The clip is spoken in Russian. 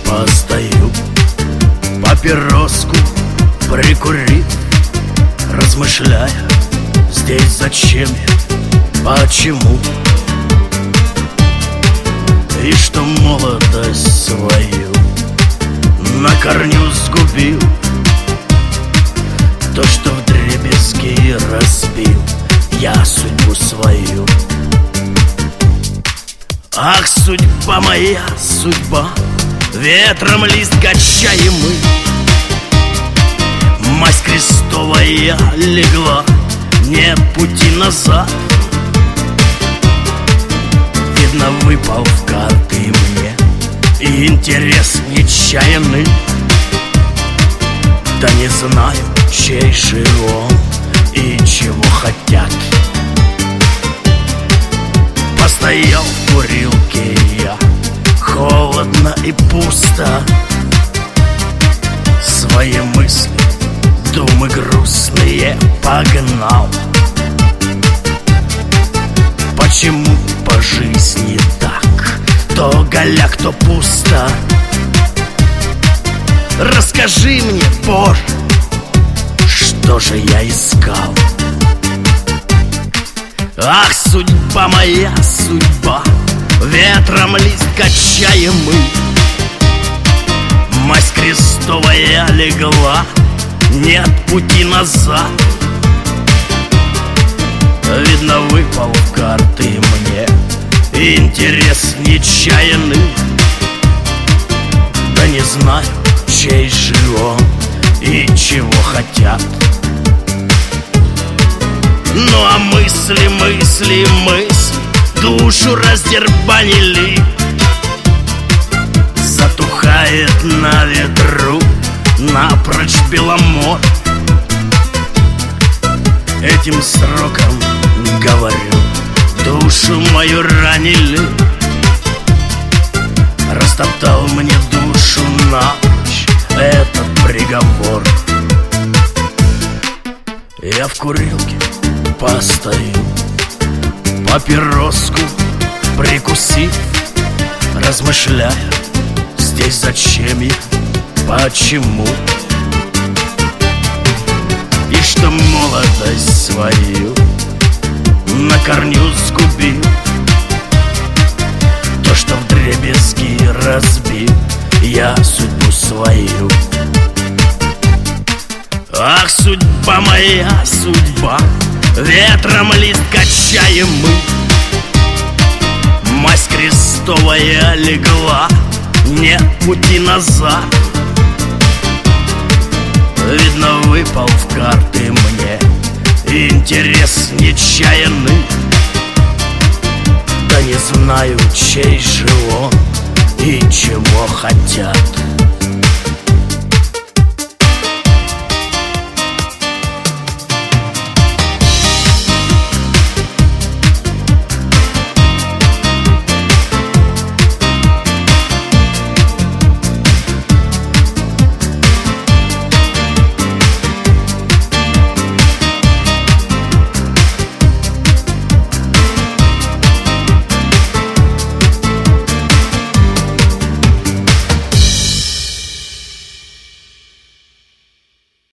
постою, папироску прикурив, размышляя, здесь зачем я, почему, и что молодость свою на корню сгубил, то, что вдребезги разбил я судьбу свою. Ах, судьба моя, судьба, ветром лист качаемый, масть крестовая легла, нет пути назад. Видно, выпал в карты мне и интерес нечаянный, да не знаю, чей же он и чего хотят. Постоял в курилке я, холодно и пусто, свои мысли, думы грустные погнал. Почему по жизни так, то голяк, то пусто? Расскажи мне, Боже, что же я искал? Ах, судьба моя, судьба, ветром лист качаемый, масть крестовая легла, нет пути назад. Видно, выпал в карты мне интерес нечаянный, да не знаю, чей же он и чего хотят. Ну а мысли, мысли, мысли душу раздербанили, затухает на ветру напрочь Беломор. Этим сроком говорю, душу мою ранили, растоптал мне душу напрочь этот приговор. Я в курилке постою, папироску прикусив, размышляя, здесь зачем я, почему, и что молодость свою на корню сгубил, то, что вдребезги разбил я судьбу свою. Ах, судьба моя, судьба, ветром лист качаемый, масть крестовая легла, нет пути назад. Видно, выпал в карты мне интерес нечаянный, да не знаю, чей же он и чего хотят.